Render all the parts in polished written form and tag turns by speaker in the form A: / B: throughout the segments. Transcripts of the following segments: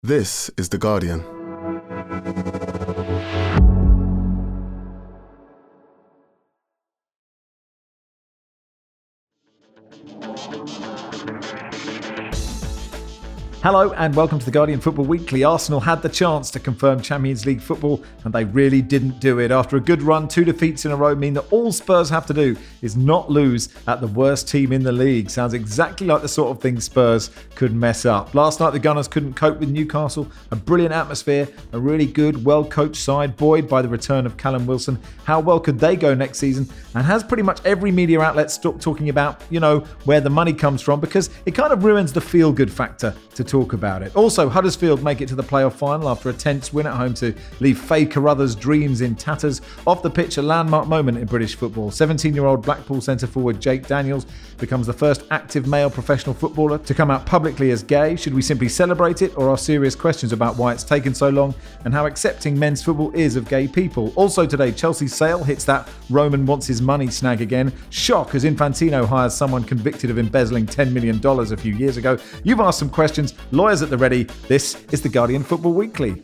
A: This is The Guardian.
B: Hello and welcome to The Guardian Football Weekly. Arsenal had the chance to confirm Champions League football and they really didn't do it. After a good run, 2 defeats in a row mean that all Spurs have to do is not lose at the worst team in the league. Sounds exactly like the sort of thing Spurs could mess up. Last night the Gunners couldn't cope with Newcastle. A brilliant atmosphere, a really good, well-coached side, buoyed by the return of Callum Wilson. How well could they go next season? And has pretty much every media outlet stopped talking about, where the money comes from, because it kind of ruins the feel-good factor to talk about it. Also, Huddersfield make it to the playoff final after a tense win at home to leave Faye Carruthers' dreams in tatters. Off the pitch, a landmark moment in British football. 17-year-old Blackpool centre-forward Jake Daniels becomes the first active male professional footballer to come out publicly as gay. Should we simply celebrate it, or are serious questions about why it's taken so long and how accepting men's football is of gay people? Also today, Chelsea's Sale hits that Roman wants his money snag again. Shock as Infantino hires someone convicted of embezzling $10 million a few years ago. You've asked some questions, lawyers at the ready. This is The Guardian Football Weekly.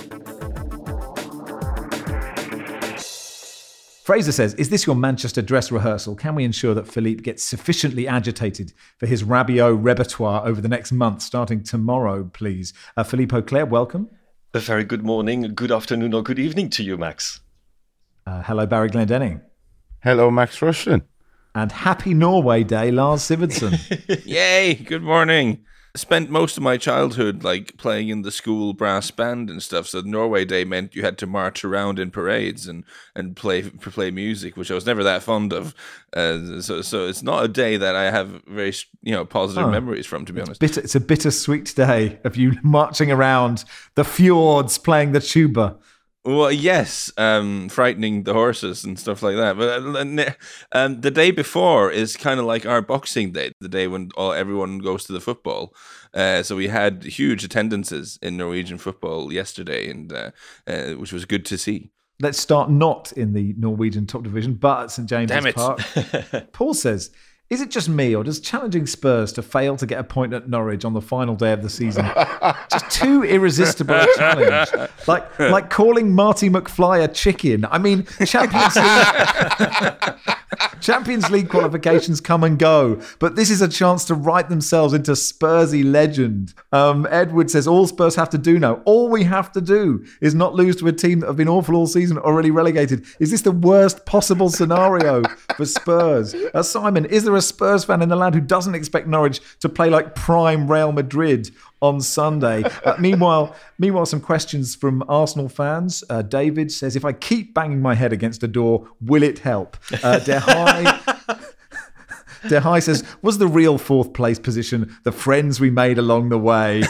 B: Fraser says, is this your Manchester dress rehearsal? Can we ensure that Philippe gets sufficiently agitated for his Rabiot repertoire over the next month, starting tomorrow, please? Philippe Auclair, welcome.
C: A very good morning, good afternoon or good evening to you, Max.
B: Hello, Barry Glendenning.
D: Hello, Max Rushton.
B: And happy Norway Day, Lars Sigurdsson.
E: Yay, good morning. Spent most of my childhood playing in the school brass band and stuff, so Norway Day meant you had to march around in parades and play music, which I was never that fond of. So it's not a day that I have very positive memories from, to be honest.
B: It's a bittersweet day of you marching around the fjords playing the tuba.
E: Well, yes, frightening the horses and stuff like that. But the day before is kind of like our Boxing Day, the day when everyone goes to the football. So we had huge attendances in Norwegian football yesterday, and which was good to see.
B: Let's start not in the Norwegian top division, but at St James's Park. Paul says, is it just me, or does challenging Spurs to fail to get a point at Norwich on the final day of the season just too irresistible a challenge? Like calling Marty McFly a chicken. I mean, Champions League qualifications come and go, but this is a chance to write themselves into Spursy legend. Edward says, all Spurs have to do now, all we have to do is not lose to a team that have been awful all season, already relegated. Is this the worst possible scenario for Spurs? Simon, is there a Spurs fan in the land who doesn't expect Norwich to play like prime Real Madrid on Sunday? Meanwhile, some questions from Arsenal fans. David says, if I keep banging my head against a door, will it help? Dehai says, was the real fourth place position the friends we made along the way?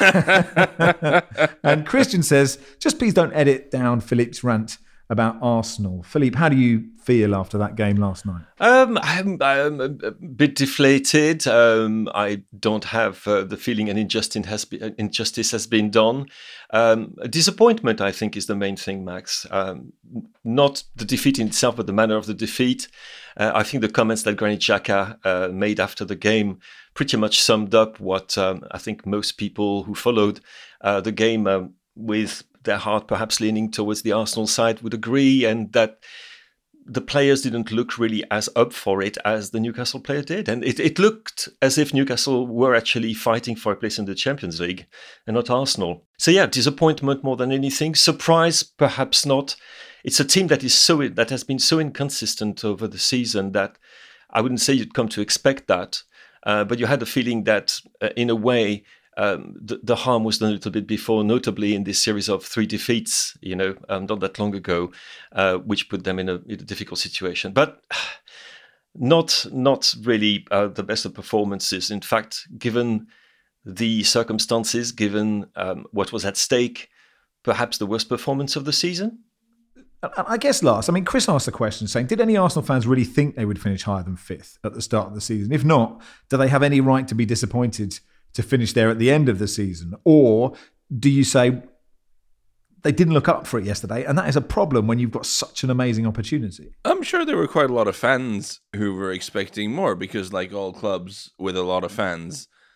B: And Christian says, just please don't edit down Philippe's rant about Arsenal. Philippe, how do you feel after that game last night?
C: I'm a bit deflated. I don't have the feeling an injustice has been done. Disappointment, I think, is the main thing, Max. Not the defeat in itself, but the manner of the defeat. I think the comments that Granit Xhaka made after the game pretty much summed up what I think most people who followed the game with their heart perhaps leaning towards the Arsenal side would agree, and that the players didn't look really as up for it as the Newcastle player did. And it looked as if Newcastle were actually fighting for a place in the Champions League and not Arsenal. So yeah, disappointment more than anything. Surprise, perhaps not. It's a team that has been so inconsistent over the season that I wouldn't say you'd come to expect that. But you had the feeling that in a way, the harm was done a little bit before, notably in this series of 3 defeats, not that long ago, which put them in a difficult situation. But not really the best of performances. In fact, given the circumstances, given what was at stake, perhaps the worst performance of the season.
B: I guess, Lars, Chris asked the question saying, did any Arsenal fans really think they would finish higher than 5th at the start of the season? If not, do they have any right to be disappointed to finish there at the end of the season? Or do you say they didn't look up for it yesterday, and that is a problem when you've got such an amazing opportunity?
E: I'm sure there were quite a lot of fans who were expecting more because, like all clubs with a lot of fans,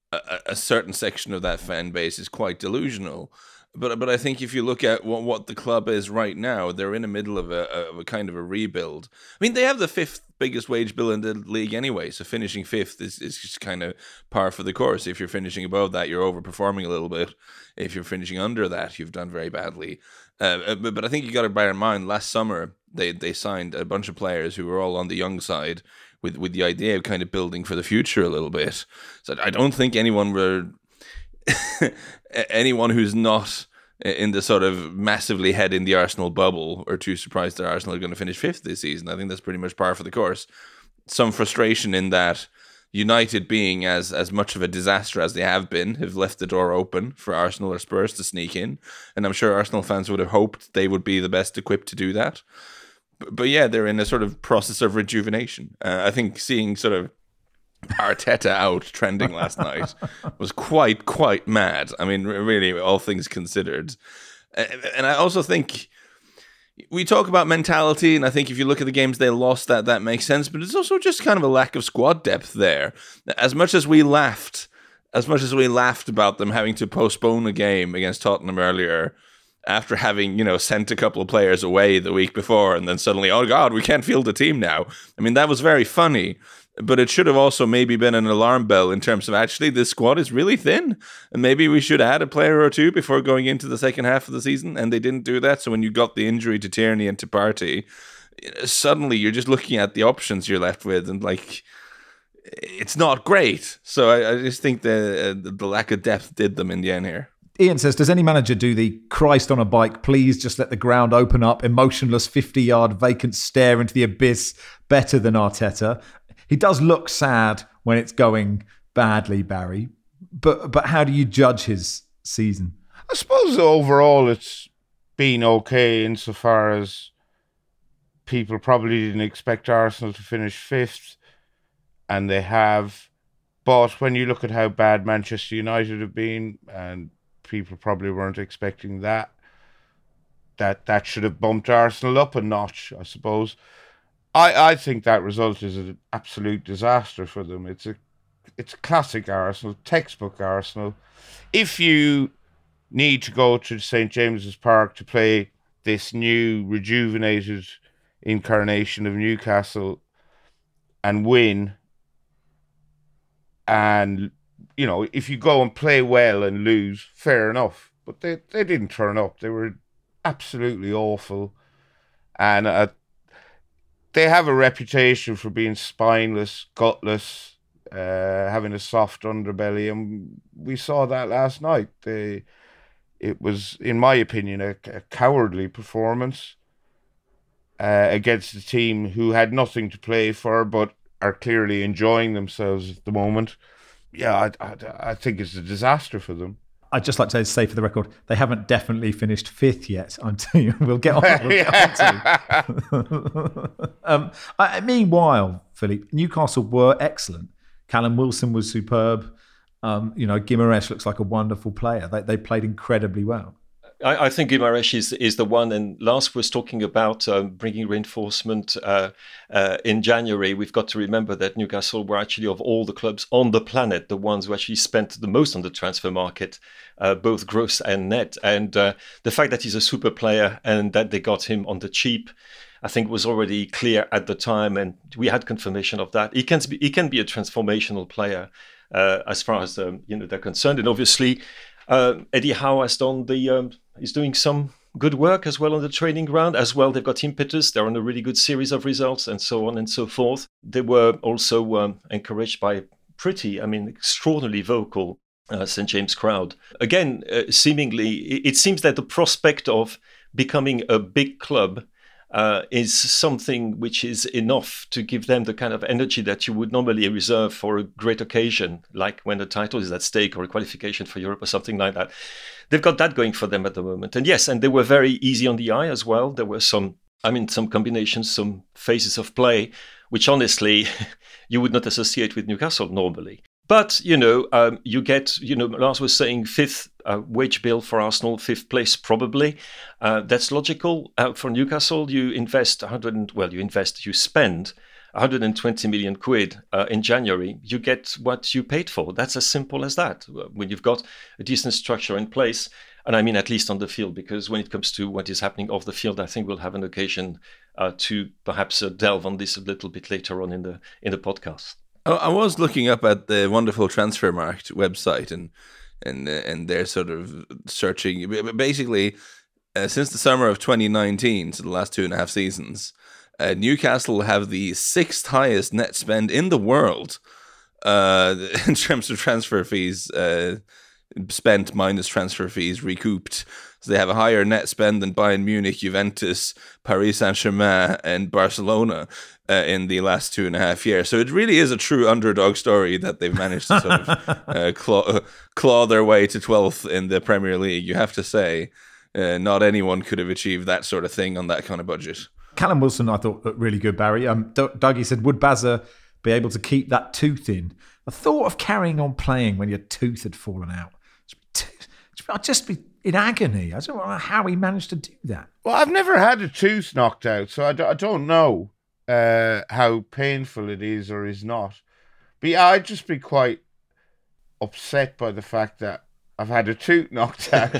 E: a certain section of that fan base is quite delusional. But I think if you look at what the club is right now, they're in the middle of a kind of a rebuild. I mean, they have the fifth biggest wage bill in the league anyway, so finishing fifth is just kind of par for the course. If you're finishing above that, you're overperforming a little bit. If you're finishing under that, you've done very badly. But I think you got to bear in mind, last summer, they signed a bunch of players who were all on the young side with the idea of kind of building for the future a little bit. So I don't think anyone who's not in the sort of massively head in the Arsenal bubble are too surprised that Arsenal are going to finish fifth this season. I think that's pretty much par for the course. Some frustration in that United, being as much of a disaster as they have left the door open for Arsenal or Spurs to sneak in. And I'm sure Arsenal fans would have hoped they would be the best equipped to do that. But yeah, they're in a sort of process of rejuvenation. I think seeing sort of Arteta out trending last night was quite mad. I mean, really, all things considered. And I also think we talk about mentality, and I think if you look at the games they lost, that makes sense. But it's also just kind of a lack of squad depth there. As much as we laughed about them having to postpone a game against Tottenham earlier, after having, sent a couple of players away the week before, and then suddenly, oh God, we can't field the team now. I mean, that was very funny. But it should have also maybe been an alarm bell in terms of actually this squad is really thin. And maybe we should add a player or two before going into the second half of the season. And they didn't do that. So when you got the injury to Tierney and to Partey, suddenly you're just looking at the options you're left with. And it's not great. So I just think the lack of depth did them in the end here.
B: Ian says, does any manager do the Christ on a bike, please just let the ground open up, emotionless 50-yard vacant stare into the abyss better than Arteta? He does look sad when it's going badly, Barry. But how do you judge his season?
D: I suppose overall it's been okay insofar as people probably didn't expect Arsenal to finish fifth, and they have. But when you look at how bad Manchester United have been, and people probably weren't expecting that should have bumped Arsenal up a notch, I suppose. I think that result is an absolute disaster for them. It's a classic Arsenal, textbook Arsenal. If you need to go to St. James's Park to play this new rejuvenated incarnation of Newcastle and win, and if you go and play well and lose, fair enough. But they didn't turn up. They were absolutely awful, and they have a reputation for being spineless, gutless, having a soft underbelly, and we saw that last night. It was, in my opinion, a cowardly performance against a team who had nothing to play for, but are clearly enjoying themselves at the moment. Yeah, I think it's a disaster for them.
B: I'd just like to say for the record, they haven't definitely finished fifth yet. I'm telling you, we'll get on. Meanwhile, Philippe, Newcastle were excellent. Callum Wilson was superb. Guimaraes looks like a wonderful player. They played incredibly well.
C: I think Guimaraes is the one. And Lars was talking about bringing reinforcement in January. We've got to remember that Newcastle were actually, of all the clubs on the planet, the ones who actually spent the most on the transfer market, both gross and net. And the fact that he's a super player and that they got him on the cheap, I think was already clear at the time. And we had confirmation of that. He can be a transformational player as far as they're concerned. And obviously, Eddie Howe has done is doing some good work as well on the training ground. As well, they've got impetus. They're on a really good series of results and so on and so forth. They were also encouraged by extraordinarily vocal St. James crowd. Again, seemingly, it seems that the prospect of becoming a big club is something which is enough to give them the kind of energy that you would normally reserve for a great occasion, like when the title is at stake or a qualification for Europe or something like that. They've got that going for them at the moment. And yes, and they were very easy on the eye as well. There were some combinations, some phases of play, which honestly, you would not associate with Newcastle normally. But, you get, Lars was saying fifth wage bill for Arsenal, fifth place probably. That's logical. For Newcastle, you spend 120 million quid in January, you get what you paid for. That's as simple as that. When you've got a decent structure in place, and I mean at least on the field, because when it comes to what is happening off the field, I think we'll have an occasion to perhaps delve on this a little bit later on in the podcast.
E: I was looking up at the wonderful Transfermarkt website and they're sort of searching. Basically, since the summer of 2019, so the last 2.5 seasons, Newcastle have the 6th highest net spend in the world in terms of transfer fees spent minus transfer fees recouped. So they have a higher net spend than Bayern Munich, Juventus, Paris Saint-Germain and Barcelona in the last 2.5 years. So it really is a true underdog story that they've managed to sort of claw their way to 12th in the Premier League. You have to say, not anyone could have achieved that sort of thing on that kind of budget.
B: Callum Wilson, I thought, looked really good, Barry. Dougie said, would Bazza be able to keep that tooth in? The thought of carrying on playing when your tooth had fallen out, I'd just be in agony. I don't know how he managed to do that.
D: Well, I've never had a tooth knocked out, so I don't know how painful it is or is not. But yeah, I'd just be quite upset by the fact that I've had a tooth knocked out.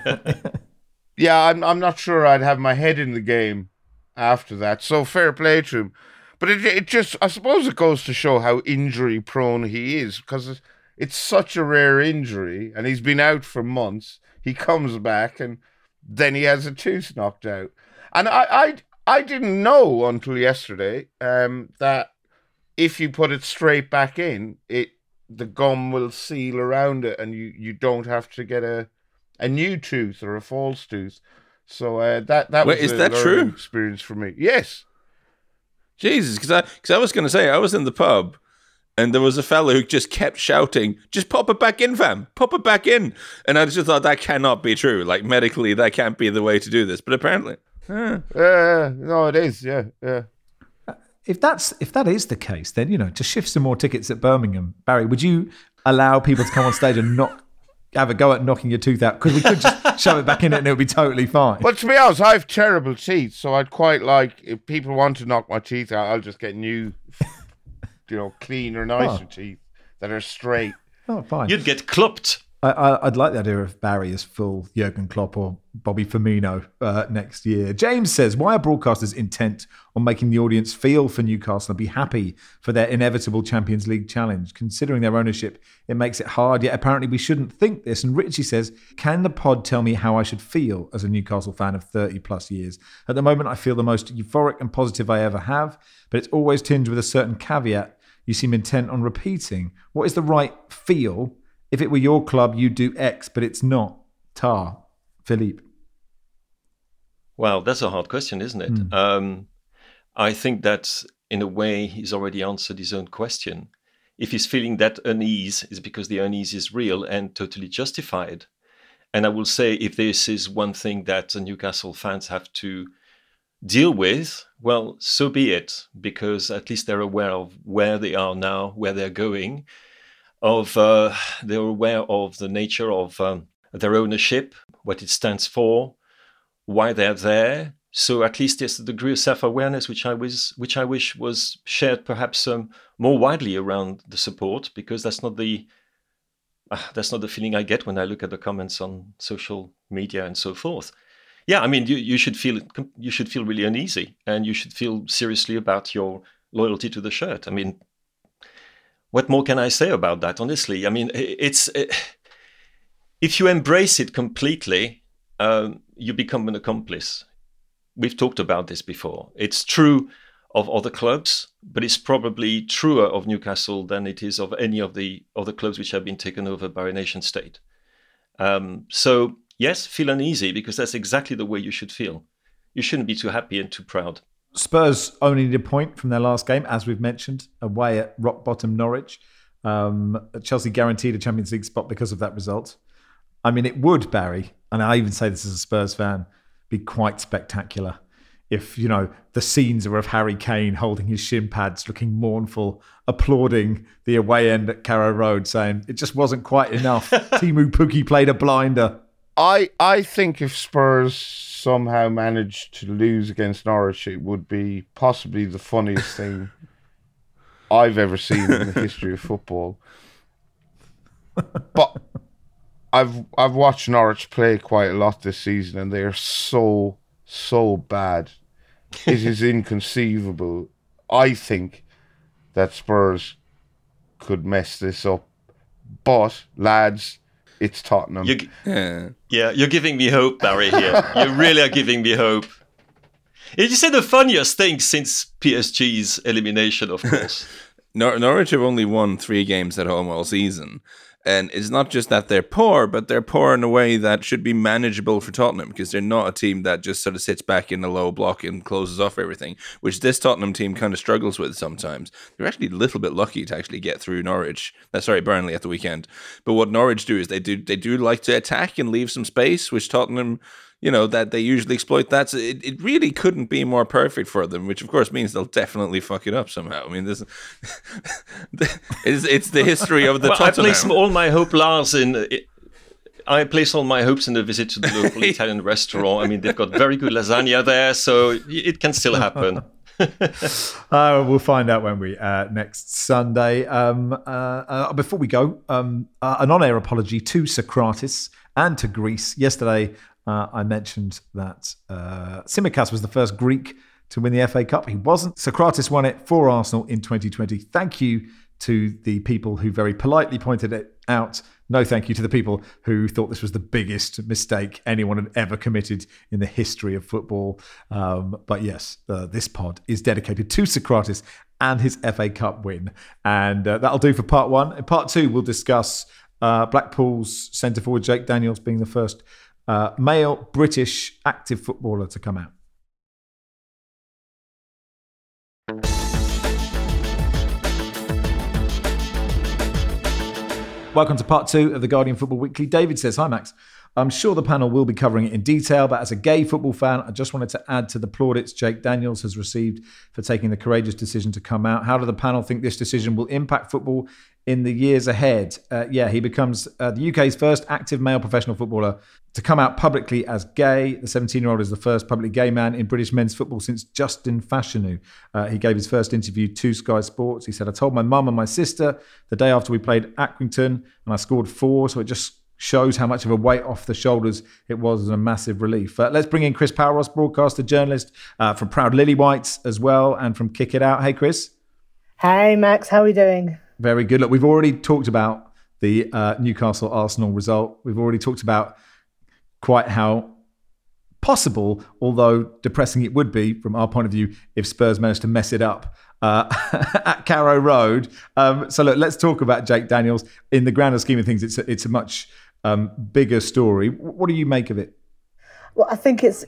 D: Yeah, I'm not sure I'd have my head in the game after that. So fair play to him. But it just, I suppose it goes to show how injury prone he is, because it's such a rare injury and he's been out for months. He comes back and then he has a tooth knocked out. And I didn't know until yesterday that if you put it straight back in, the gum will seal around it and you don't have to get a new tooth or a false tooth. So that was
E: is that true?
D: Experience for me. Yes.
E: Jesus, because I was going to say, I was in the pub and there was a fella who just kept shouting, just pop it back in, fam, pop it back in. And I just thought that cannot be true. Like medically, that can't be the way to do this. But apparently.
D: No, it is. Yeah.
B: If that is the case, then, to shift some more tickets at Birmingham, Barry, would you allow people to come on stage and have a go at knocking your tooth out? Because we could just shove it back in it and it would be totally fine.
D: Well, to be honest, I have terrible teeth, so I'd quite like, if people want to knock my teeth out, I'll just get new, cleaner, nicer teeth that are straight.
B: Oh, fine.
C: You'd get clipped.
B: I'd like the idea of Barry as full Jurgen Klopp or Bobby Firmino next year. James says, why are broadcasters intent on making the audience feel for Newcastle and be happy for their inevitable Champions League challenge? Considering their ownership, it makes it hard, yet apparently we shouldn't think this. And Richie says, can the pod tell me how I should feel as a Newcastle fan of 30 plus years? At the moment, I feel the most euphoric and positive I ever have, but it's always tinged with a certain caveat you seem intent on repeating. What is the right feel? If it were your club, you'd do X, but it's not. Tar. Philippe.
C: Well, that's a hard question, isn't it? I think that, in a way, he's already answered his own question. If he's feeling that unease, it's because the unease is real and totally justified. And I will say, if this is one thing that Newcastle fans have to deal with, well, so be it, because at least they're aware of where they are now, where they're going. They're aware of the nature of their ownership, what it stands for, why they're there. So at least there's a degree of self-awareness which I wish was shared perhaps more widely around the support, because that's not the feeling I get when I look at the comments on social media and so forth. Yeah, I mean, you should feel really uneasy, and you should feel seriously about your loyalty to the shirt. I mean, what more can I say about that, honestly? I mean, if you embrace it completely, you become an accomplice. We've talked about this before. It's true of other clubs, but it's probably truer of Newcastle than it is of any of the other clubs which have been taken over by a nation state. So, yes, feel uneasy, because that's exactly the way you should feel. You shouldn't be too happy and too proud.
B: Spurs only need a point from their last game, as we've mentioned, away at rock bottom Norwich. Chelsea guaranteed a Champions League spot because of that result. I mean, it would, Barry, and I even say this as a Spurs fan, be quite spectacular if, the scenes are of Harry Kane holding his shin pads, looking mournful, applauding the away end at Carrow Road, saying it just wasn't quite enough. Timu Pukki played a blinder.
D: I think if Spurs somehow managed to lose against Norwich, it would be possibly the funniest thing I've ever seen in the history of football. But I've watched Norwich play quite a lot this season, and they are so bad. It is inconceivable. I think that Spurs could mess this up. But, lads, it's Tottenham.
C: You're giving me hope, Barry, here. You really are giving me hope. Did you say the funniest thing since PSG's elimination, of course?
E: Norwich have only won 3 games at home all season. And it's not just that they're poor, but they're poor in a way that should be manageable for Tottenham, because they're not a team that just sort of sits back in a low block and closes off everything, which this Tottenham team kind of struggles with sometimes. They're actually a little bit lucky to actually get through Burnley at the weekend. But what Norwich do is they do like to attack and leave some space, which Tottenham, that they usually exploit that. So it really couldn't be more perfect for them, which of course means they'll definitely fuck it up somehow. I mean, this it's the history of the Tottenham.
C: I place all my hope, Lars, I place all my hopes in the visit to the local Italian restaurant. I mean, they've got very good lasagna there, so it can still happen.
B: We'll find out when we next Sunday. Before we go, an on-air apology to Socrates and to Greece. Yesterday, I mentioned that Tsimikas was the first Greek to win the FA Cup. He wasn't. Socrates won it for Arsenal in 2020. Thank you to the people who very politely pointed it out. No thank you to the people who thought this was the biggest mistake anyone had ever committed in the history of football. But yes, this pod is dedicated to Socrates and his FA Cup win. And that'll do for part 1. In part 2, we'll discuss Blackpool's centre forward Jake Daniels being the first male British active footballer to come out. Welcome to part 2 of the Guardian Football Weekly. David says, hi Max. I'm sure the panel will be covering it in detail, but as a gay football fan, I just wanted to add to the plaudits Jake Daniels has received for taking the courageous decision to come out. How do the panel think this decision will impact football in the years ahead? He becomes the UK's first active male professional footballer to come out publicly as gay. The 17-year-old is the first publicly gay man in British men's football since Justin Fashanu. He gave his first interview to Sky Sports. He said, I told my mum and my sister the day after we played Accrington, and I scored 4, so it just shows how much of a weight off the shoulders it was, and a massive relief. Let's bring in Chris Powros, broadcaster, journalist from Proud Lily Whites as well, and from Kick It Out. Hey, Chris.
A: Hey, Max. How are we doing?
B: Very good. Look, we've already talked about the Newcastle-Arsenal result. We've already talked about quite how possible, although depressing it would be from our point of view, if Spurs managed to mess it up at Carrow Road. So look, let's talk about Jake Daniels. In the grander scheme of things, it's a much bigger story. What do you make of it?
A: Well, I think it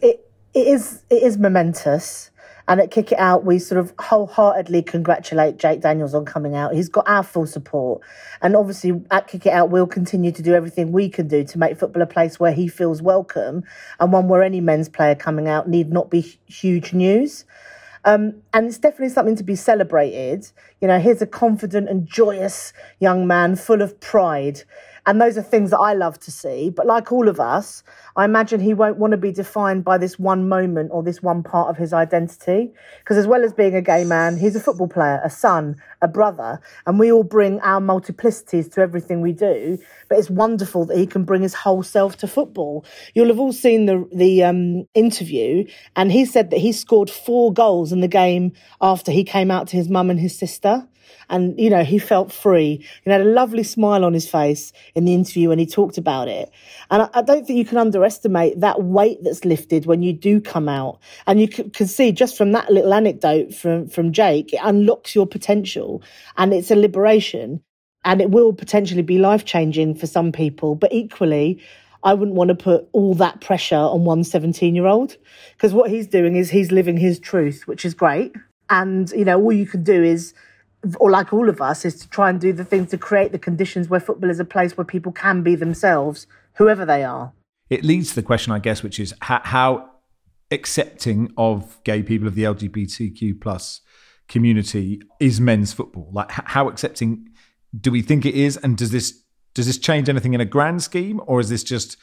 A: is momentous. And at Kick It Out, we sort of wholeheartedly congratulate Jake Daniels on coming out. He's got our full support. And obviously at Kick It Out, we'll continue to do everything we can do to make football a place where he feels welcome, and one where any men's player coming out need not be huge news. And it's definitely something to be celebrated. Here's a confident and joyous young man full of pride. And those are things that I love to see. But like all of us, I imagine he won't want to be defined by this one moment or this one part of his identity. Because as well as being a gay man, he's a football player, a son, a brother. And we all bring our multiplicities to everything we do. But it's wonderful that he can bring his whole self to football. You'll have all seen the interview. And he said that he scored 4 goals in the game after he came out to his mum and his sister. And, he felt free. He had a lovely smile on his face in the interview when he talked about it. And I don't think you can underestimate that weight that's lifted when you do come out. And you can see just from that little anecdote from Jake, it unlocks your potential, and it's a liberation, and it will potentially be life-changing for some people. But equally, I wouldn't want to put all that pressure on one 17-year-old, because what he's doing is he's living his truth, which is great. And, all you can do is, or like all of us, is to try and do the things to create the conditions where football is a place where people can be themselves, whoever they are.
B: It leads to the question, I guess, which is how accepting of gay people, of the LGBTQ plus community, is men's football? Like, how accepting do we think it is? And does this change anything in a grand scheme? Or is this just,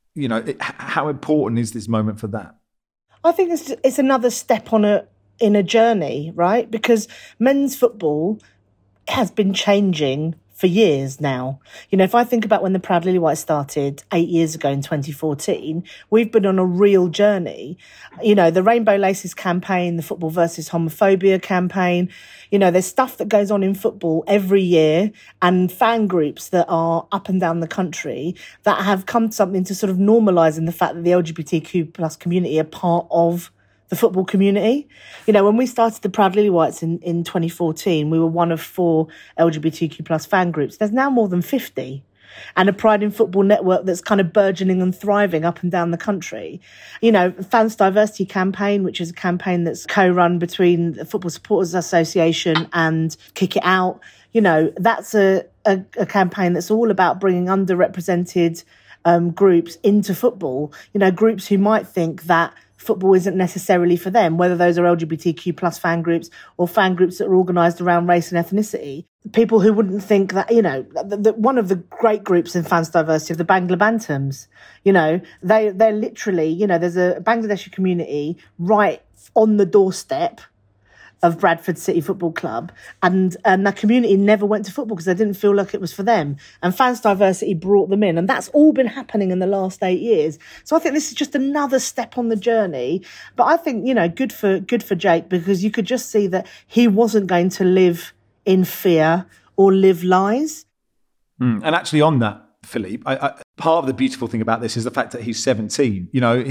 B: how important is this moment for that?
A: I think it's another step in a journey, right? Because men's football has been changing for years now. You know, if I think about when the Proud Lily Whites started 8 years ago in 2014, we've been on a real journey. You know, the Rainbow Laces campaign, the Football versus Homophobia campaign, you know, there's stuff that goes on in football every year, and fan groups that are up and down the country that have come to something to sort of normalising the fact that the LGBTQ plus community are part of the football community. You know, when we started the Proud Lily Whites in 2014, we were one of 4 LGBTQ plus fan groups. There's now more than 50. And a Pride in Football network that's kind of burgeoning and thriving up and down the country. You know, Fans Diversity Campaign, which is a campaign that's co-run between the Football Supporters Association and Kick It Out. You know, that's a campaign that's all about bringing underrepresented groups into football. You know, groups who might think that football isn't necessarily for them, whether those are LGBTQ plus fan groups or fan groups that are organised around race and ethnicity. People who wouldn't think that, you know, one of the great groups in Fans Diversity, the Bangla Bantams, you know, they're literally, you know, there's a Bangladeshi community right on the doorstep of Bradford City Football Club, and that community never went to football because they didn't feel like it was for them. And Fans Diversity brought them in, and that's all been happening in the last 8 years. So I think this is just another step on the journey. But I think, you know, good for Jake, because you could just see that he wasn't going to live in fear or live lies.
B: And actually, on that, Philippe, I, part of the beautiful thing about this is the fact that he's 17. You know,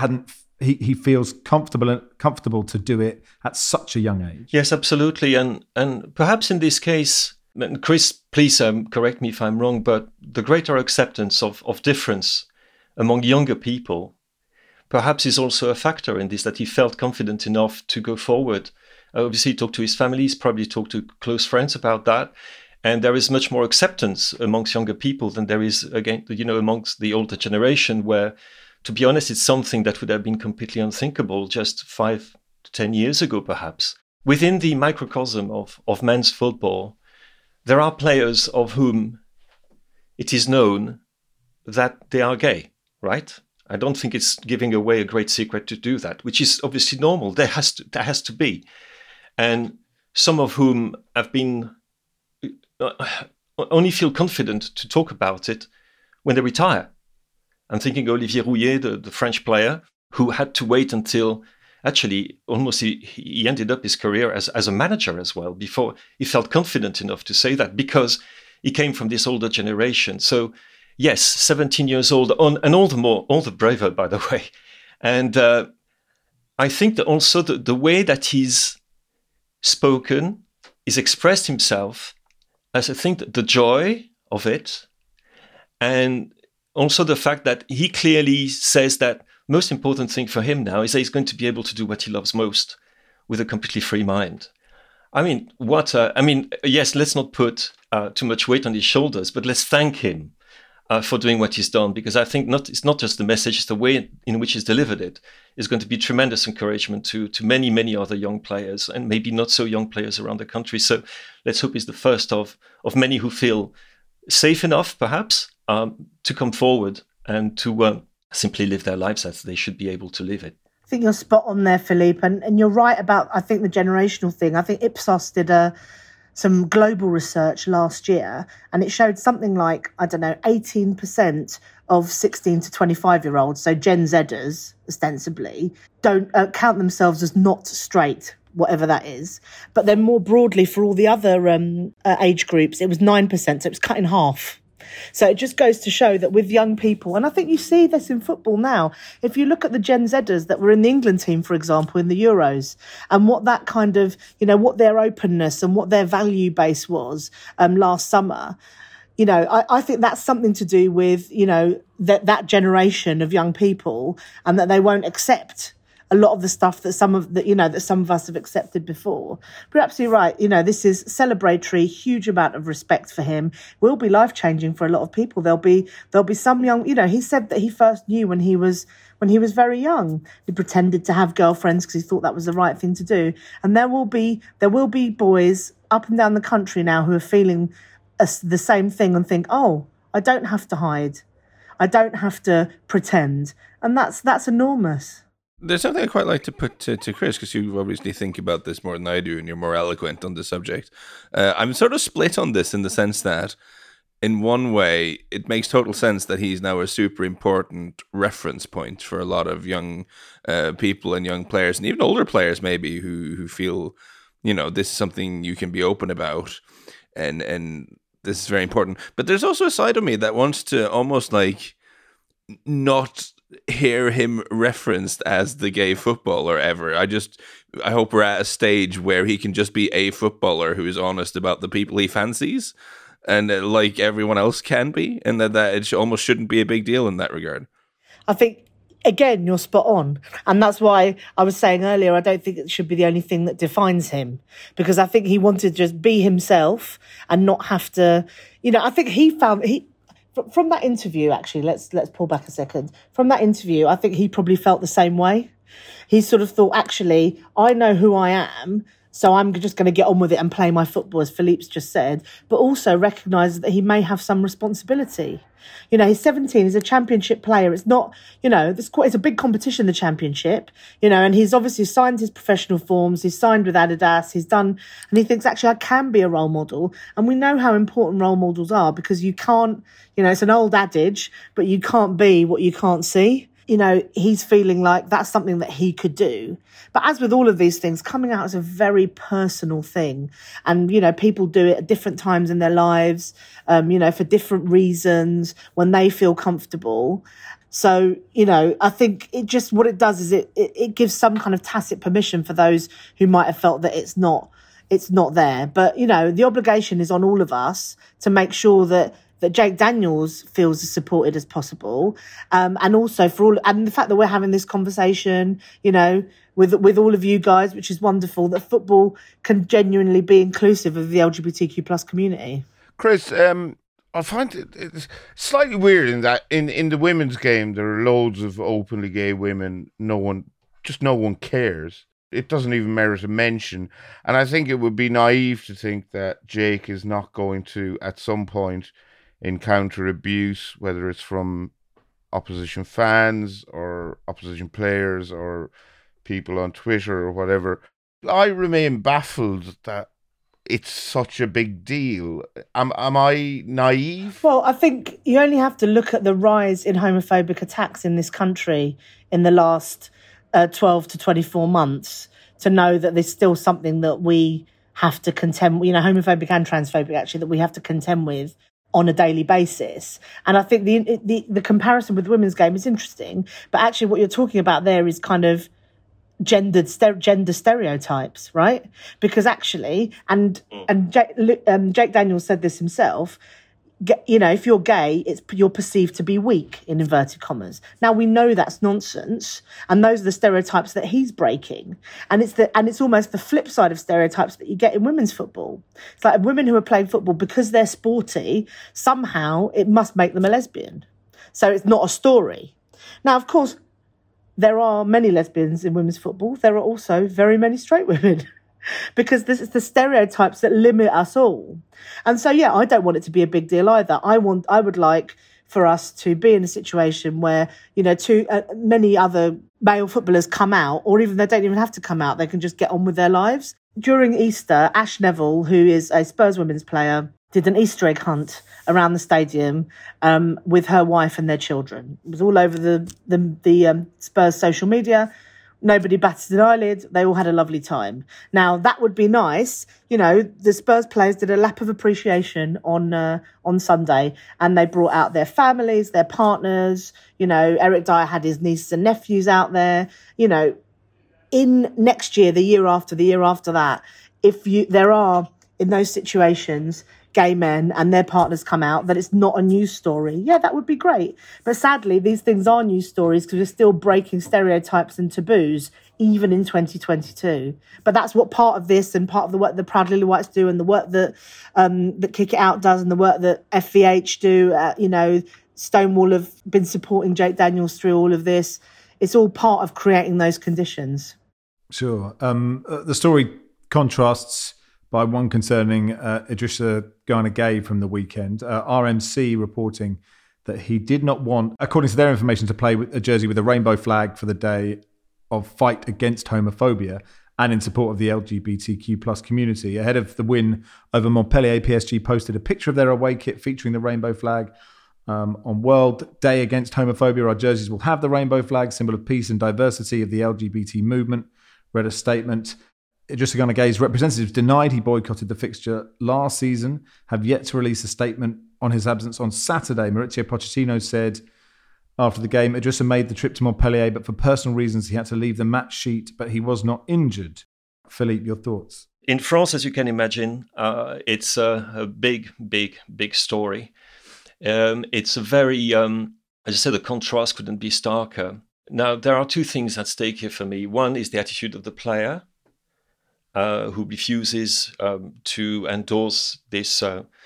B: he feels comfortable to do it at such a young age.
C: Yes, absolutely. And perhaps in this case, Chris, please correct me if I'm wrong, but the greater acceptance of difference among younger people perhaps is also a factor in this, that he felt confident enough to go forward. Obviously, he talked to his family, he's probably talked to close friends about that. And there is much more acceptance amongst younger people than there is, again, you know, amongst the older generation, where, to be honest, it's something that would have been completely unthinkable just 5 to 10 years ago, perhaps. Within the microcosm of men's football, there are players of whom it is known that they are gay, right? I don't think it's giving away a great secret to do that, which is obviously normal. There has to be. And some of whom have been only feel confident to talk about it when they retire. I'm thinking Olivier Rouillet, the French player, who had to wait until actually almost he ended up his career as a manager as well before he felt confident enough to say that, because he came from this older generation. So yes, 17 years old, and all the braver, by the way. And I think that also the way that he's spoken, he's expressed himself, as I think that the joy of it, and also the fact that he clearly says that most important thing for him now is that he's going to be able to do what he loves most with a completely free mind. I mean, yes, let's not put too much weight on his shoulders, but let's thank him for doing what he's done, because I think it's not just the message, it's the way in which he's delivered it is going to be tremendous encouragement to many, many other young players, and maybe not so young players around the country. So let's hope he's the first of many who feel safe enough, perhaps, to come forward and to simply live their lives as they should be able to live it.
A: I think you're spot on there, Philippe. And you're right about, I think, the generational thing. I think Ipsos did some global research last year, and it showed something like, 18% of 16 to 25-year-olds, so Gen Zers, ostensibly, don't count themselves as not straight, whatever that is. But then more broadly, for all the other age groups, it was 9%, so it was cut in half. So it just goes to show that with young people, and I think you see this in football now, if you look at the Gen Zers that were in the England team, for example, in the Euros, and what that kind of, what their openness and what their value base was last summer, I think that's something to do with, that generation of young people, and that they won't accept a lot of the stuff that some of us have accepted before. But absolutely right. This is celebratory, huge amount of respect for him. Will be life-changing for a lot of people. There'll be some young, he said that he first knew when he was very young. He pretended to have girlfriends because he thought that was the right thing to do. And there will be boys up and down the country now who are feeling the same thing and think, oh, I don't have to hide. I don't have to pretend. And that's enormous.
E: There's something I quite like to put to Chris, because you obviously think about this more than I do and you're more eloquent on the subject. I'm sort of split on this in the sense that in one way, it makes total sense that he's now a super important reference point for a lot of young people and young players, and even older players maybe who feel, this is something you can be open about, and this is very important. But there's also a side of me that wants to almost like not hear him referenced as the gay footballer ever. I hope we're at a stage where he can just be a footballer who is honest about the people he fancies, and like everyone else can be, and that it almost shouldn't be a big deal in that regard.
A: I think, again, you're spot on. And that's why I was saying earlier, I don't think it should be the only thing that defines him, because I think he wanted to just be himself and not have to, I think from that interview, actually, let's pull back a second. From that interview, I think he probably felt the same way. He sort of thought, actually, I know who I am, so I'm just going to get on with it and play my football, as Philippe's just said, but also recognise that he may have some responsibility. He's 17, he's a championship player. It's not, it's a big competition, the championship, and he's obviously signed his professional forms, he's signed with Adidas, and he thinks, actually, I can be a role model. And we know how important role models are, because you can't, it's an old adage, but you can't be what you can't see. He's feeling like that's something that he could do. But as with all of these things, coming out is a very personal thing. And, people do it at different times in their lives, for different reasons, when they feel comfortable. So, I think what it does is it gives some kind of tacit permission for those who might have felt that it's not there. But, the obligation is on all of us to make sure that Jake Daniels feels as supported as possible. And also and the fact that we're having this conversation, with all of you guys, which is wonderful, that football can genuinely be inclusive of the LGBTQ plus community.
D: Chris, I find it's slightly weird in that in the women's game, there are loads of openly gay women. No one cares. It doesn't even merit a mention. And I think it would be naive to think that Jake is not going to, at some point, encounter abuse, whether it's from opposition fans or opposition players or people on Twitter or whatever. I remain baffled that it's such a big deal. Am I naive?
A: Well, I think you only have to look at the rise in homophobic attacks in this country in the last 12 to 24 months to know that there's still something that we have to contend with, homophobic and transphobic, actually, that we have to contend with on a daily basis. And I think the comparison with the women's game is interesting, but actually what you're talking about there is kind of gender stereotypes, right? Because actually, and Jake Daniels said this himself, if you're gay, you're perceived to be weak, in inverted commas. Now we know that's nonsense, and those are the stereotypes that he's breaking. And it's almost the flip side of stereotypes that you get in women's football. It's like women who are playing football, because they're sporty, somehow it must make them a lesbian. So it's not a story. Now, of course, there are many lesbians in women's football. There are also very many straight women. Because this is the stereotypes that limit us all. And so, I don't want it to be a big deal either. I would like for us to be in a situation where, many other male footballers come out, or even they don't even have to come out. They can just get on with their lives. During Easter, Ash Neville, who is a Spurs women's player, did an Easter egg hunt around the stadium with her wife and their children. It was all over the Spurs social media. Nobody batted an eyelid. They all had a lovely time. Now, that would be nice. The Spurs players did a lap of appreciation on Sunday, and they brought out their families, their partners. Eric Dyer had his nieces and nephews out there. In next year, the year after that, there are, in those situations, gay men and their partners come out, that it's not a news story. Yeah, that would be great. But sadly, these things are news stories because we're still breaking stereotypes and taboos, even in 2022. But that's what part of this and part of the work the Proud Lily Whites do, and the work that Kick It Out does, and the work that FVH do. Stonewall have been supporting Jake Daniels through all of this. It's all part of creating those conditions.
B: Sure. The story contrasts by one concerning Idrissa Gana Gueye from the weekend. RMC reporting that he did not want, according to their information, to play with a jersey with a rainbow flag for the day of fight against homophobia and in support of the LGBTQ plus community. Ahead of the win over Montpellier, PSG posted a picture of their away kit featuring the rainbow flag. On World Day Against Homophobia, our jerseys will have the rainbow flag, symbol of peace and diversity of the LGBT movement. Read a statement. Idrissa Gana Gueye's representatives denied he boycotted the fixture last season, have yet to release a statement on his absence on Saturday. Mauricio Pochettino said after the game, Idrissa made the trip to Montpellier, but for personal reasons he had to leave the match sheet, but he was not injured. Philippe, your thoughts?
C: In France, as you can imagine, it's a big story. It's a very, as I said, the contrast couldn't be starker. Now, there are two things at stake here for me. One is the attitude of the player, who refuses to endorse this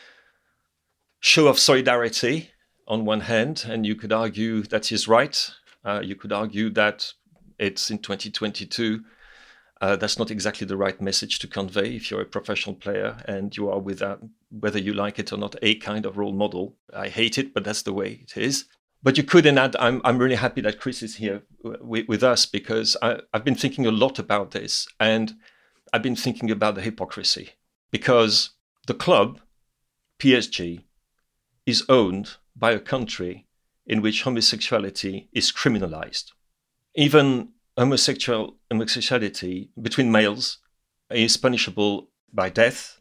C: show of solidarity on one hand, and you could argue that he's right. You could argue that it's in 2022. That's not exactly the right message to convey if you're a professional player and you are without, whether you like it or not, a kind of role model. I hate it, but that's the way it is. But you could, and I'm really happy that Chris is here with us, because I've been thinking a lot about this, and I've been thinking about the hypocrisy, because the club, PSG, is owned by a country in which homosexuality is criminalized. Even homosexuality between males is punishable by death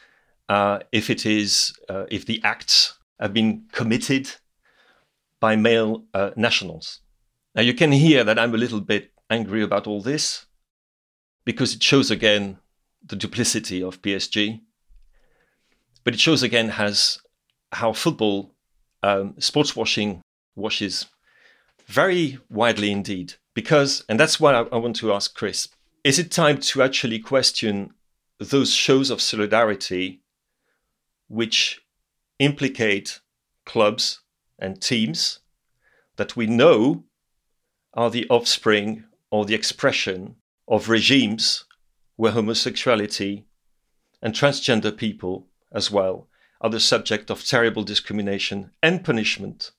C: if the acts have been committed by male nationals. Now you can hear that I'm a little bit angry about all this, because it shows again the duplicity of PSG, but it shows again how football, sports washing washes very widely indeed. Because, and that's what I want to ask Chris, is it time to actually question those shows of solidarity which implicate clubs and teams that we know are the offspring or the expression of regimes where homosexuality and transgender people as well are the subject of terrible discrimination and punishment?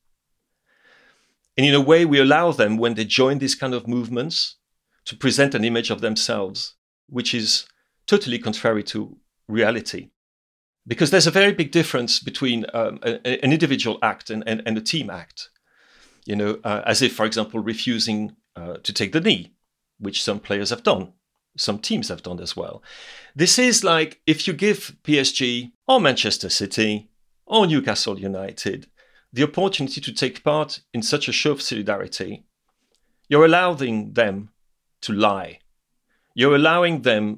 C: And in a way, we allow them, when they join these kind of movements, to present an image of themselves which is totally contrary to reality. Because there's a very big difference between an individual act and a team act. You know, as if, for example, refusing to take the knee, which some players have done, some teams have done as well. This is like if you give PSG or Manchester City or Newcastle United the opportunity to take part in such a show of solidarity, you're allowing them to lie. You're allowing them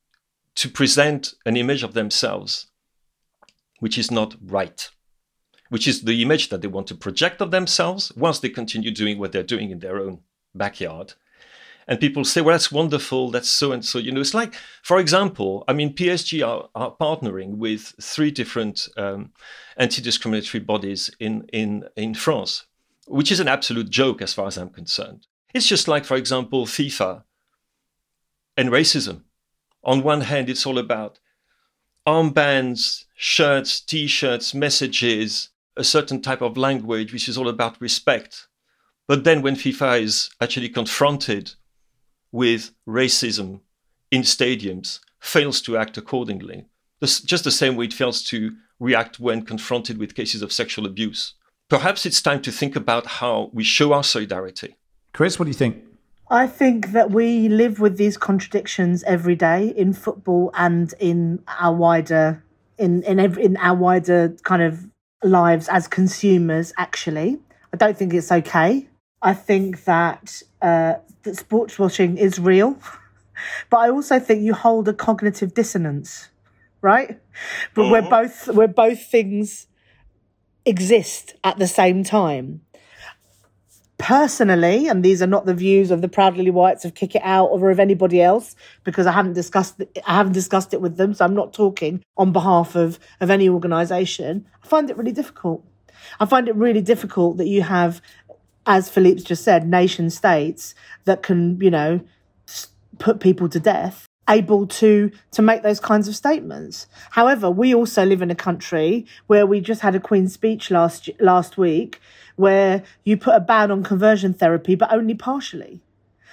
C: to present an image of themselves which is not right, which is the image that they want to project of themselves once they continue doing what they're doing in their own backyard. And people say, well, that's wonderful, that's so and so. You know, it's like, for example, I mean, PSG are partnering with 3 different anti-discriminatory bodies in France, which is an absolute joke as far as I'm concerned. It's just like, for example, FIFA and racism. On one hand, it's all about armbands, shirts, T-shirts, messages, a certain type of language, which is all about respect. But then when FIFA is actually confronted with racism in stadiums, fails to act accordingly. Just the same way it fails to react when confronted with cases of sexual abuse. Perhaps it's time to think about how we show our solidarity.
B: Chris, what do you think?
A: I think that we live with these contradictions every day in football and in our wider in our wider kind of lives as consumers. Actually, I don't think it's okay. I think that that sports washing is real, but I also think you hold a cognitive dissonance, right? But where both things exist at the same time. Personally, and these are not the views of the Proud Lily Whites of Kick It Out or of anybody else, because I haven't discussed it with them, so I'm not talking on behalf of any organisation. I find it really difficult. I find it really difficult that you have, as Philippe's just said, nation states that can, you know, put people to death, able to make those kinds of statements. However, we also live in a country where we just had a Queen's speech last week where you put a ban on conversion therapy, but only partially.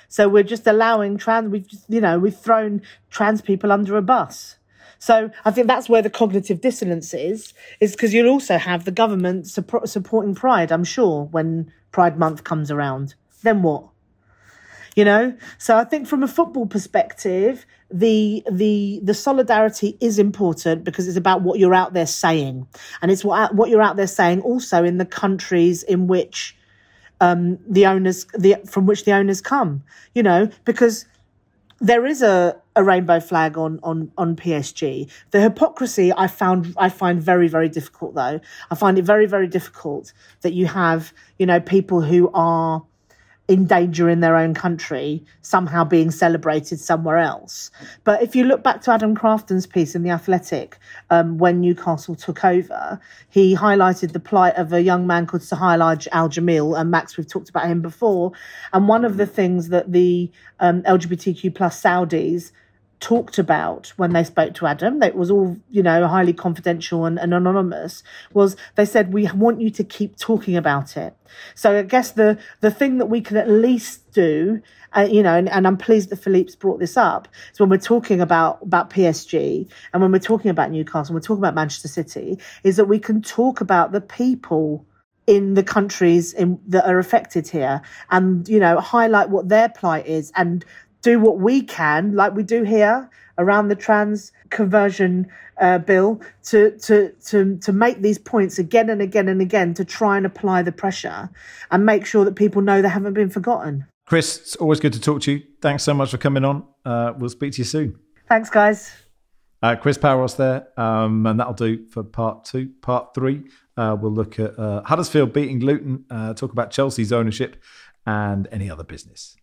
A: So we're just allowing we've thrown trans people under a bus. So I think that's where the cognitive dissonance is because you'll also have the government supporting Pride, I'm sure, when Pride Month comes around. Then what? So I think from a football perspective, the solidarity is important because it's about what you're out there saying, and it's what you're out there saying also in the countries in which from which the owners come. Because there is a rainbow flag on PSG. The hypocrisy I find very, very difficult though. I find it very, very difficult that you have people who are in danger in their own country somehow being celebrated somewhere else. But if you look back to Adam Crafton's piece in The Athletic, when Newcastle took over, he highlighted the plight of a young man called Sahaj Al-Jamil. And Max, we've talked about him before. And one of the things that the LGBTQ plus Saudis talked about when they spoke to Adam, that was all, highly confidential and anonymous, was they said, we want you to keep talking about it. So I guess the thing that we can at least do, and I'm pleased that Philippe's brought this up, is when we're talking about PSG and when we're talking about Newcastle, we're talking about Manchester City, is that we can talk about the people in the countries that are affected here and, highlight what their plight is and do what we can, like we do here around the trans conversion bill, to make these points again and again and again, to try and apply the pressure and make sure that people know they haven't been forgotten.
B: Chris, it's always good to talk to you. Thanks so much for coming on. We'll speak to you soon.
A: Thanks, guys.
B: Chris Parros there, and that'll do for part 2. Part 3, we'll look at Huddersfield beating Luton, talk about Chelsea's ownership and any other business.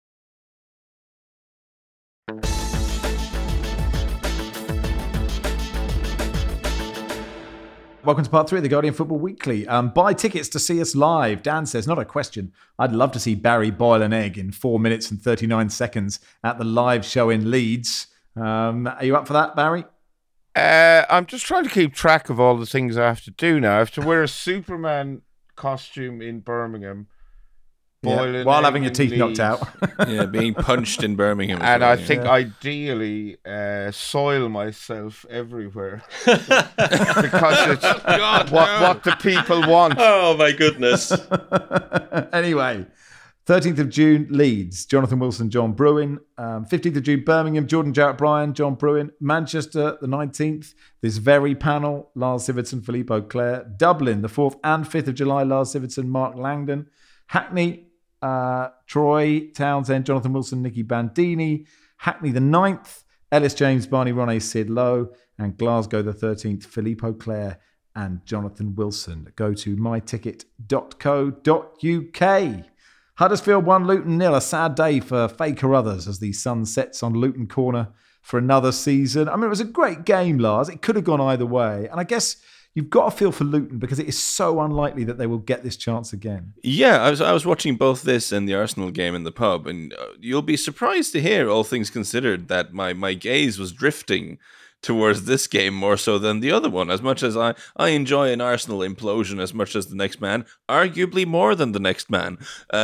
B: Welcome to part 3 of the Guardian Football Weekly. Buy tickets to see us live. Dan says, not a question. I'd love to see Barry boil an egg in 4 minutes and 39 seconds at the live show in Leeds. Are you up for that, Barry?
D: I'm just trying to keep track of all the things I have to do now. I have to wear a Superman costume in Birmingham.
B: While having your teeth knocked out.
E: Being punched in Birmingham.
D: And I think ideally soil myself everywhere. Because it's what the people want.
C: Oh, my goodness.
B: Anyway, 13th of June, Leeds, Jonathan Wilson, John Brewin. 15th of June, Birmingham, Jordan Jarrett-Bryan, John Brewin. Manchester, the 19th, this very panel, Lars Sivertson, Philippe Auclair. Dublin, the 4th and 5th of July, Lars Sivertson, Mark Langdon. Hackney, Troy Townsend, Jonathan Wilson, Nicky Bandini. Hackney the 9th, Ellis James, Barney Ronay, Sid Lowe. And Glasgow the 13th, Philippe Auclair and Jonathan Wilson. Go to myticket.co.uk. Huddersfield 1, Luton 0. A sad day for Faye Carruthers as the sun sets on Luton Corner for another season. I mean, it was a great game, Lars. It could have gone either way. And I guess you've got to feel for Luton because it is so unlikely that they will get this chance again.
E: Yeah, I was watching both this and the Arsenal game in the pub, and you'll be surprised to hear, all things considered, that my gaze was drifting towards this game more so than the other one. As much as I enjoy an Arsenal implosion as much as the next man, arguably more than the next man.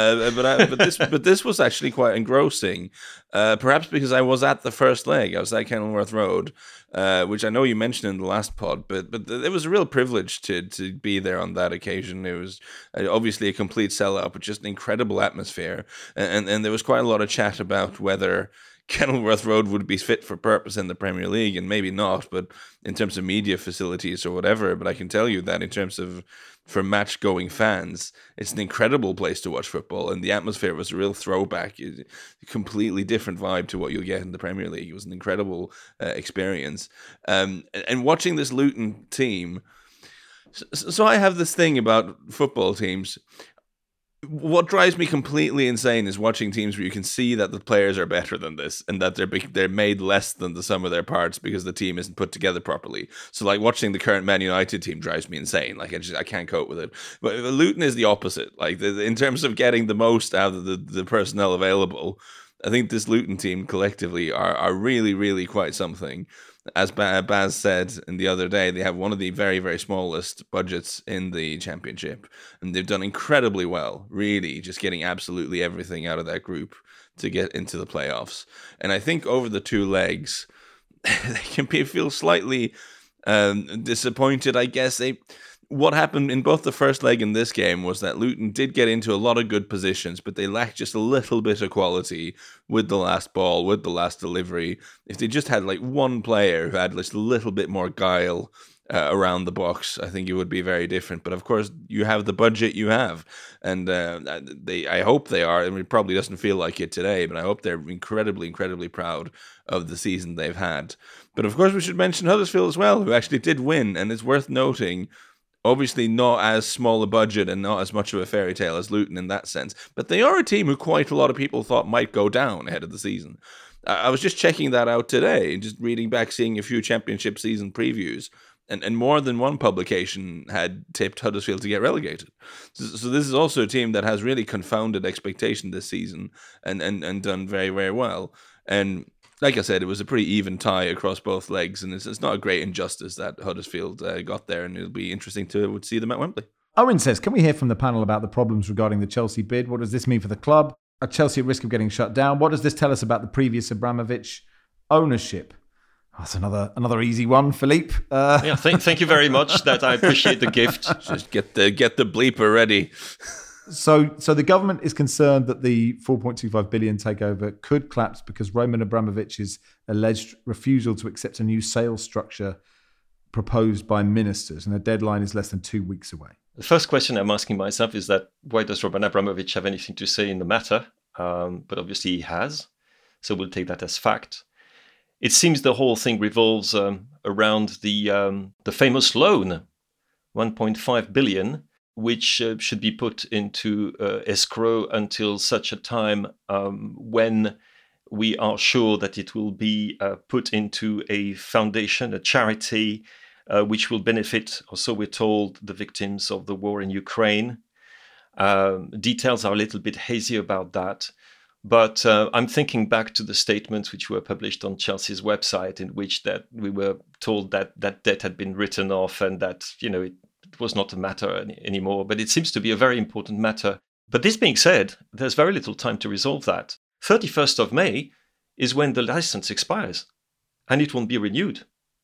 E: But this was actually quite engrossing. Perhaps because I was at the first leg. I was at Kenilworth Road, which I know you mentioned in the last pod, but it was a real privilege to be there on that occasion. It was obviously a complete sellout, but just an incredible atmosphere. And there was quite a lot of chat about whether Kenilworth Road would be fit for purpose in the Premier League, and maybe not, but in terms of media facilities or whatever. But I can tell you that in terms of for match-going fans, it's an incredible place to watch football, and the atmosphere was a real throwback, a completely different vibe to what you'll get in the Premier League. It was an incredible experience. And watching this Luton team, so I have this thing about football teams. What drives me completely insane is watching teams where you can see that the players are better than this and that they're made less than the sum of their parts because the team isn't put together properly. So like watching the current Man United team drives me insane. Like I can't cope with it. But Luton is the opposite. Like in terms of getting the most out of the personnel available, I think this Luton team collectively are really, really quite something. As Baz said the other day, they have one of the very, very smallest budgets in the Championship. And they've done incredibly well, really, just getting absolutely everything out of that group to get into the playoffs. And I think over the two legs, they can feel slightly disappointed, I guess. What happened in both the first leg and this game was that Luton did get into a lot of good positions, but they lacked just a little bit of quality with the last ball, with the last delivery. If they just had like one player who had just a little bit more guile around the box, I think it would be very different. But of course, you have the budget you have, and I hope they are. I mean, it probably doesn't feel like it today, but I hope they're incredibly, incredibly proud of the season they've had. But of course, we should mention Huddersfield as well, who actually did win, and it's worth noting. Obviously not as small a budget and not as much of a fairy tale as Luton in that sense, but they are a team who quite a lot of people thought might go down ahead of the season. I was just checking that out today, just reading back, seeing a few championship season previews, and more than one publication had tipped Huddersfield to get relegated. So this is also a team that has really confounded expectation this season and done very, very well. And like I said, it was a pretty even tie across both legs, and it's not a great injustice that Huddersfield got there, and it'll be interesting to see them at Wembley.
B: Owen says, can we hear from the panel about the problems regarding the Chelsea bid? What does this mean for the club? Are Chelsea at risk of getting shut down? What does this tell us about the previous Abramovich ownership? That's another easy one, Philippe.
C: Yeah, thank you very much. That I appreciate the gift.
E: Just get the bleeper ready.
B: So the government is concerned that the 4.25 billion takeover could collapse because Roman Abramovich's alleged refusal to accept a new sales structure proposed by ministers, and the deadline is less than 2 weeks away.
C: The first question I'm asking myself is that why does Roman Abramovich have anything to say in the matter? But obviously he has, so we'll take that as fact. It seems the whole thing revolves around the famous loan, 1.5 billion, which should be put into escrow until such a time when we are sure that it will be put into a foundation, a charity, which will benefit, or so we're told, the victims of the war in Ukraine. Details are a little bit hazy about that. But I'm thinking back to the statements which were published on Chelsea's website, in which that we were told that that debt had been written off and that, it was not a matter anymore. But it seems to be a very important matter. But this being said, there's very little time to resolve that. 31st of May is when the license expires and it won't be renewed.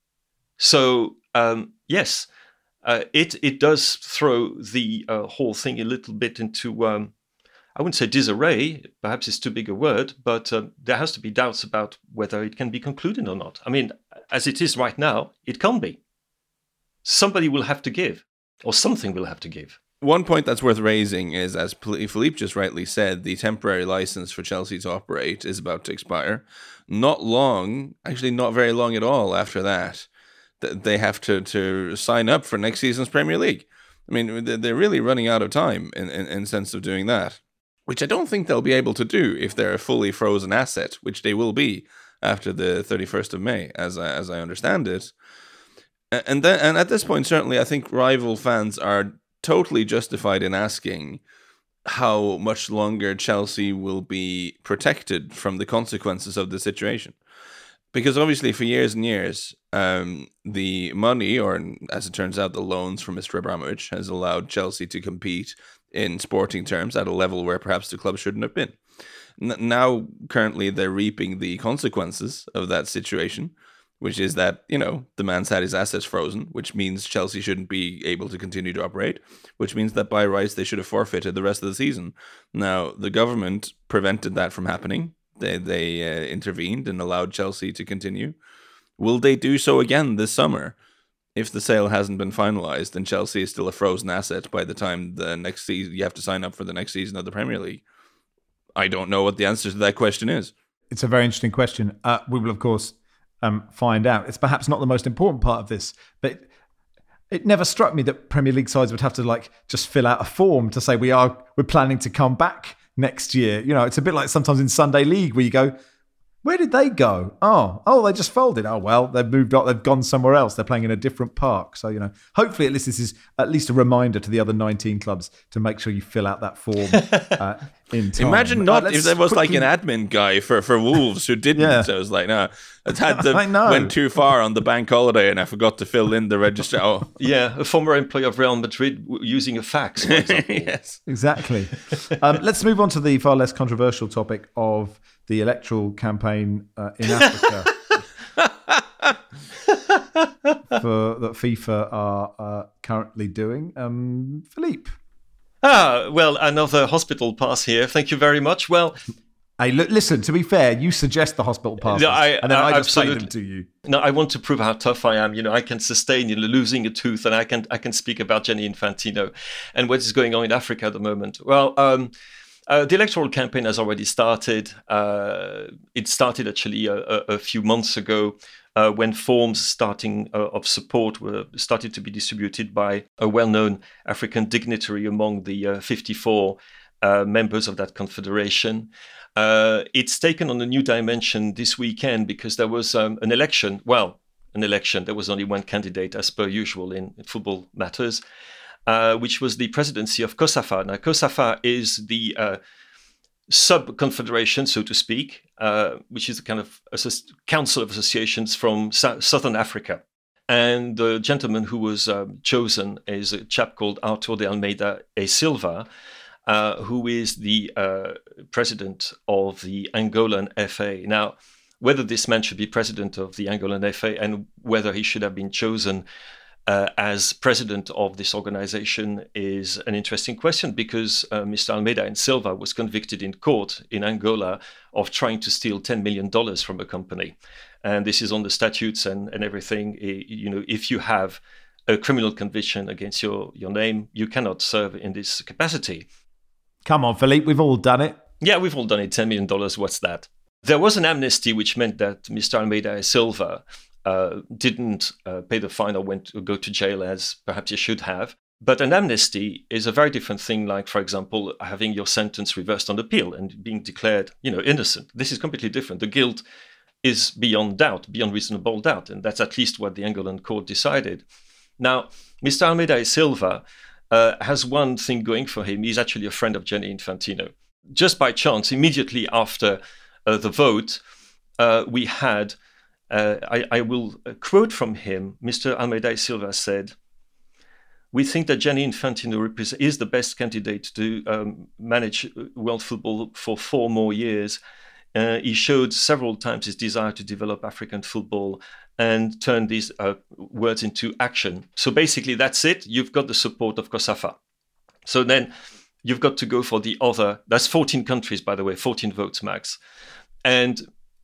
C: So, yes, it does throw the whole thing a little bit into, I wouldn't say disarray, perhaps it's too big a word, but there has to be doubts about whether it can be concluded or not. I mean, as it is right now, it can't be. Somebody will have to give, or something will have to give.
E: One point that's worth raising is, as Philippe just rightly said, the temporary license for Chelsea to operate is about to expire. Not long, actually not very long at all after that, they have to sign up for next season's Premier League. I mean, they're really running out of time in sense of doing that, which I don't think they'll be able to do if they're a fully frozen asset, which they will be after the 31st of May, as I understand it. And at this point, certainly, I think rival fans are totally justified in asking how much longer Chelsea will be protected from the consequences of the situation. Because obviously for years and years, the money, or as it turns out, the loans from Mr. Abramovich has allowed Chelsea to compete in sporting terms at a level where perhaps the club shouldn't have been. Now, currently, they're reaping the consequences of that situation, which is that, the man's had his assets frozen, which means Chelsea shouldn't be able to continue to operate, which means that by rights they should have forfeited the rest of the season. Now, the government prevented that from happening. They intervened and allowed Chelsea to continue. Will they do so again this summer? If the sale hasn't been finalised and Chelsea is still a frozen asset by the time the next season you have to sign up for the next season of the Premier League? I don't know what the answer to that question is.
B: It's a very interesting question. We will, of course, find out. It's perhaps not the most important part of this, but it never struck me that Premier League sides would have to just fill out a form to say we're planning to come back next year. It's a bit like sometimes in Sunday League where you go, Where did they go? Oh, they just folded. Oh, well, they've moved on. They've gone somewhere else. They're playing in a different park. So, hopefully at least this is at least a reminder to the other 19 clubs to make sure you fill out that form in time.
E: Imagine if there was like an admin guy for Wolves who didn't.
B: Yeah.
E: So it was like, no, went too far on the bank holiday and I forgot to fill in the register. Oh.
C: Yeah, a former employee of Real Madrid using a fax, for example.
E: Yes.
B: Exactly. Let's move on to the far less controversial topic of the electoral campaign in Africa that FIFA are currently doing. Philippe.
C: Well, another hospital pass here. Thank you very much. Well,
B: hey, look, listen, to be fair, you suggest the hospital passes, and then I just say them to you.
C: No, I want to prove how tough I am. I can sustain losing a tooth, and I can speak about Gianni Infantino and what is going on in Africa at the moment. Well, the electoral campaign has already started. It started actually a few months ago when forms of support were started to be distributed by a well-known African dignitary among the 54 members of that confederation. It's taken on a new dimension this weekend because there was an election. Well, an election. There was only one candidate, as per usual in football matters. Which was the presidency of COSAFA. Now, COSAFA is the sub-confederation, so to speak, which is a kind of council of associations from Southern Africa. And the gentleman who was chosen is a chap called Arthur de Almeida e Silva, who is the president of the Angolan FA. Now, whether this man should be president of the Angolan FA and whether he should have been chosen as president of this organization is an interesting question because Mr. Almeida and Silva was convicted in court in Angola of trying to steal $10 million from a company. And this is on the statutes and everything. If you have a criminal conviction against your name, you cannot serve in this capacity.
B: Come on, Philippe, we've all done it.
C: Yeah, we've all done it. $10 million, what's that? There was an amnesty which meant that Mr. Almeida and Silva didn't pay the fine or go to jail as perhaps you should have. But an amnesty is a very different thing, like, for example, having your sentence reversed on appeal and being declared, innocent. This is completely different. The guilt is beyond doubt, beyond reasonable doubt. And that's at least what the Angolan court decided. Now, Mr. Almeida Silva has one thing going for him. He's actually a friend of Gianni Infantino. Just by chance, immediately after the vote, we had... I will quote from him. Mr. Almeida Silva said, "We think that Gianni Infantino is the best candidate to manage world football for 4 more years. He showed several times his desire to develop African football and turn these words into action. So basically, that's it. You've got the support of COSAFA. So then you've got to go for the other. That's 14 countries, by the way, 14 votes max. And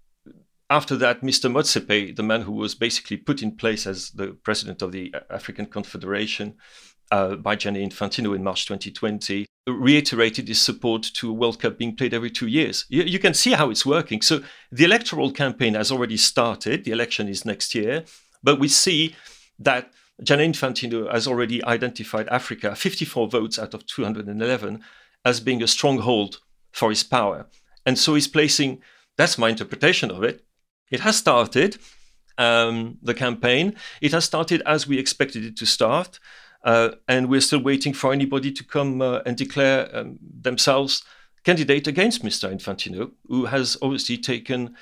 C: after that, Mr. Motsepe, the man who was basically put in place as the president of the African Confederation by Gianni Infantino in March 2020, reiterated his support to a World Cup being played every 2 years. You can see how it's working. So the electoral campaign has already started. The election is next year. But we see that Gianni Infantino has already identified Africa, 54 votes out of 211, as being a stronghold for his power. And so he's placing, that's my interpretation of it. It has started, the campaign. It has started as we expected it to start. And we're still waiting for anybody to come and declare themselves candidate against Mr. Infantino, who has obviously taken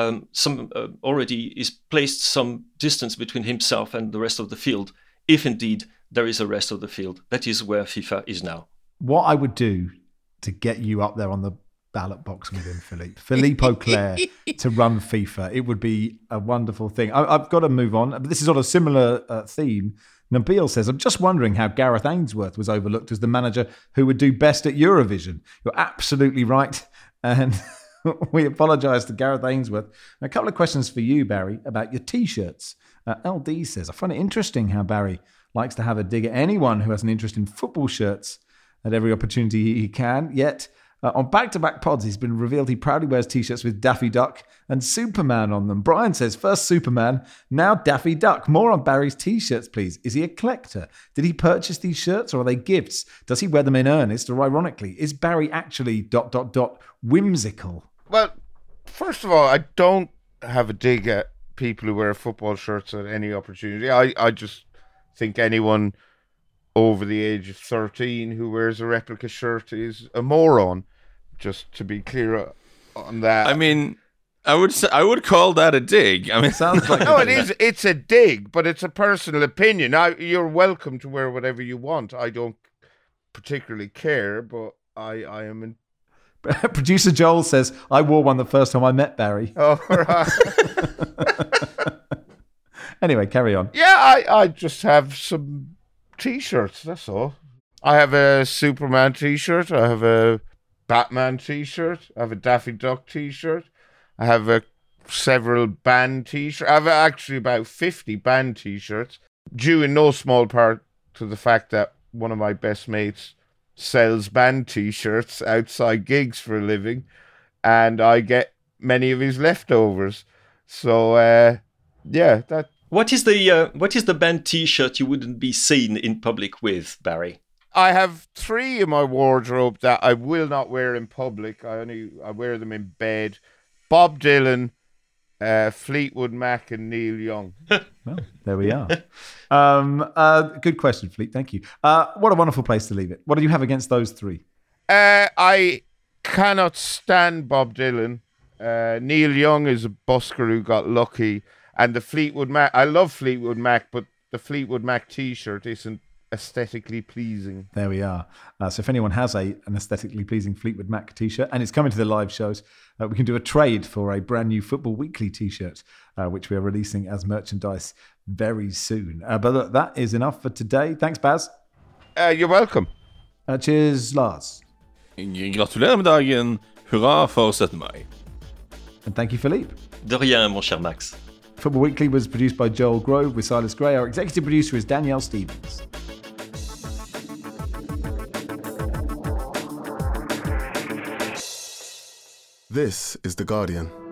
C: is placed some distance between himself and the rest of the field, if indeed there is a rest of the field. That is where FIFA is now.
B: What I would do to get you up there on the ballot box with him, Philippe Auclair, to run FIFA, it would be a wonderful thing. I've got to move on. But this is on a similar theme. Nabil says, I'm just wondering how Gareth Ainsworth was overlooked as the manager who would do best at Eurovision. You're absolutely right. And we apologise to Gareth Ainsworth. A couple of questions for you, Barry, about your T-shirts. LD says, I find it interesting how Barry likes to have a dig at anyone who has an interest in football shirts at every opportunity he can. Yet, on back-to-back pods, he's been revealed he proudly wears T-shirts with Daffy Duck and Superman on them. Brian says, first Superman, now Daffy Duck. More on Barry's T-shirts, please. Is he a collector? Did he purchase these shirts or are they gifts? Does he wear them in earnest or ironically? Is Barry actually ... whimsical?
D: Well, First of all, I don't have a dig at people who wear football shirts at any opportunity. I just think anyone over the age of 13 who wears a replica shirt is a moron. Just to be clear on that.
E: I mean, I would call that a dig. I mean,
B: Sounds like
D: No, it is. It's a dig, but it's a personal opinion. You're welcome to wear whatever you want. I don't particularly care, but I am in.
B: Producer Joel says, I wore one the first time I met Barry.
D: Oh, right.
B: Anyway, carry on.
D: Yeah, I just have some T-shirts, that's all. I have a Superman T-shirt. I have a Batman T-shirt. I have a Daffy Duck T-shirt. I have several band T-shirts. I have actually about 50 band T-shirts, due in no small part to the fact that one of my best mates sells band T-shirts outside gigs for a living, and I get many of his leftovers. So, yeah, that.
C: What is the band T-shirt you wouldn't be seen in public with, Barry?
D: I have 3 in my wardrobe that I will not wear in public. I wear them in bed. Bob Dylan, Fleetwood Mac, and Neil Young.
B: Well, there we are. Good question, Fleet. Thank you. What a wonderful place to leave it. What do you have against those 3?
D: I cannot stand Bob Dylan. Neil Young is a busker who got lucky. And the Fleetwood Mac, I love Fleetwood Mac, but the Fleetwood Mac T-shirt isn't aesthetically pleasing.
B: There we are. So if anyone has an aesthetically pleasing Fleetwood Mac T-shirt and it's coming to the live shows, we can do a trade for a brand new Football Weekly T-shirt, which we are releasing as merchandise very soon. But look, that is enough for today. Thanks, Baz.
D: You're welcome.
B: Cheers, Lars.
E: Gratulerer med dagen. Hurra for 17. maj.
B: And thank you, Philippe.
C: De rien, mon cher Max.
B: Football Weekly was produced by Joel Grove with Silas Gray. Our executive producer is Danielle Stevens.
F: This is The Guardian.